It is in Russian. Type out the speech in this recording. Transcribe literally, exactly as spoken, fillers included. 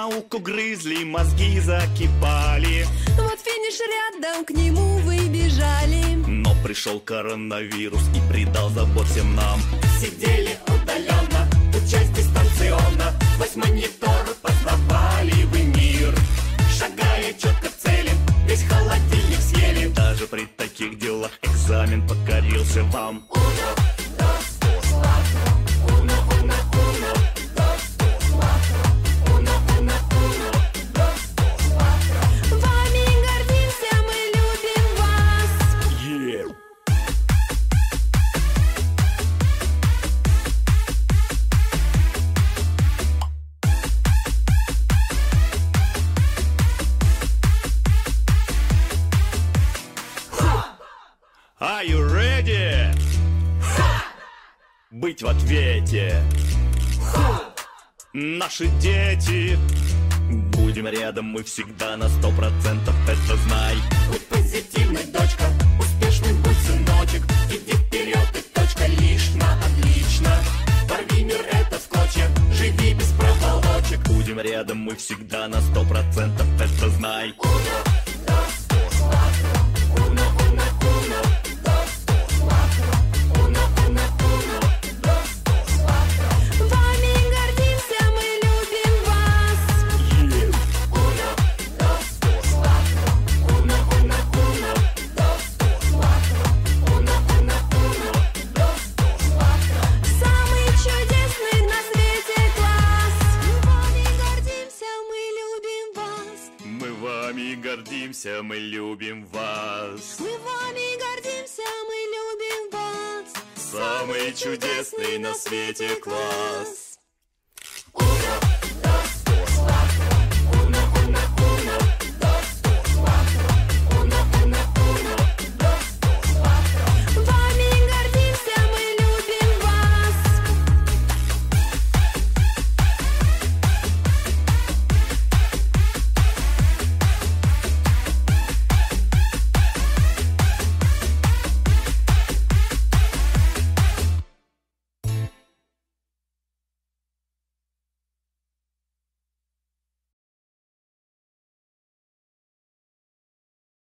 науку грызли, мозги закипали. Вот финиш рядом, к нему вы бежали. Но пришел коронавирус и придал забот всем нам. Сидели удаленно, учась дистанционно. Сквозь монитор познавали вы мир. Шагая четко в цели, весь холодильник съели. Даже при таких делах экзамен покорился вам. Uno, dos, cuatro. Uno, uno, uno, dos, cuatro. Uno, uno, uno, dos, cuatro. Вами гордимся, мы любим вас. Yeah. Are you ready? Быть в ответе. Наши дети. Будем рядом мы всегда на сто процентов, это знай. Будь позитивной, дочка, успешным будь, сыночек. Иди вперед, и точка лишь на отлично. Порви мир это в клочья, живи без проволочек. Будем рядом мы всегда на сто процентов, это знай. Uno, dos, cuatro. Uno, uno, uno, dos, cuatro. Uno, uno, uno, dos, cuatro. Вами гордимся, мы любим вас. Yeah. Uno, dos, cuatro. Uno, uno, uno, dos, cuatro. Uno, uno, uno, dos, cuatro. Самый чудесный на свете класс. Мы вами гордимся, мы любим вас. Мы вами гордимся, мы любим вас. Мы вами гордимся, мы любим вас. Самый чудесный на свете класс.